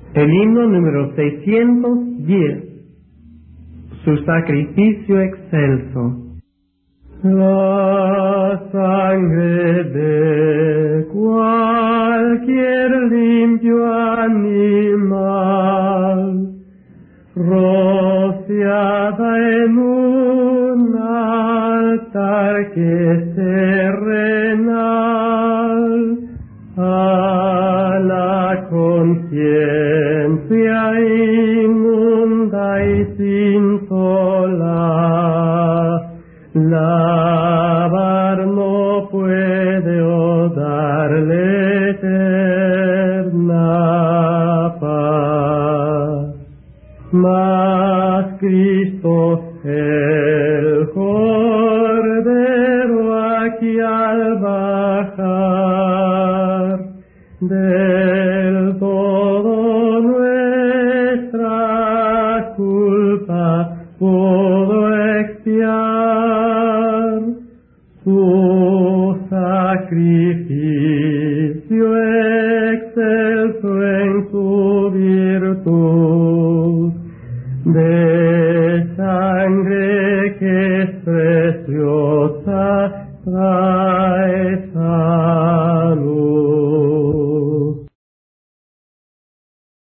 El himno número 610, su sacrificio excelso. La sangre de cualquier limpio animal, rociada en un altar que es terrenal, a la conciencia inmunda y sin sola, lavar no puede o darle eterna paz. Mas Cristo, el Cordero, aquí al bajar del todo nuestra culpa pudo expiar, su sacrificio excelso en su virtud, de sangre que es preciosa trae salud.